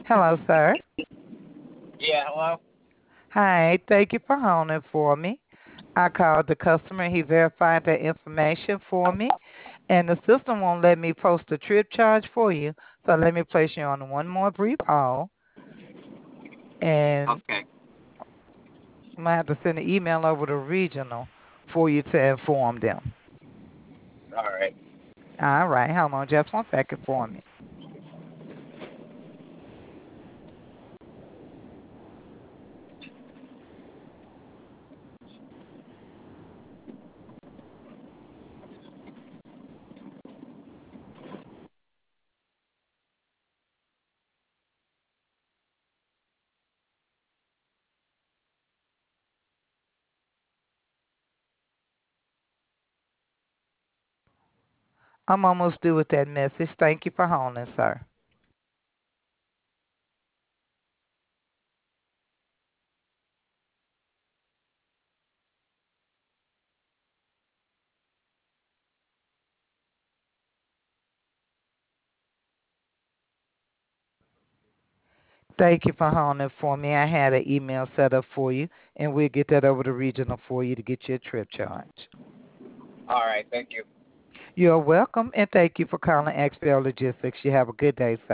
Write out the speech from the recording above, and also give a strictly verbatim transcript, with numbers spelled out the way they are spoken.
Hello, sir. Yeah, hello? Hi, thank you for holding for me. I called the customer. He verified the information for me, and the system won't let me post a trip charge for you. So let me place you on one more brief hold, and Okay. I'm gonna have to send an email over to regional for you to inform them. All right. All right, hold on just one second for me. I'm almost through with that message. Thank you for holding, sir. Thank you for holding for me. I had an email set up for you, and we'll get that over to regional for you to get your trip charge. All right. Thank you. You're welcome, and thank you for calling X P L Logistics. You have a good day, sir.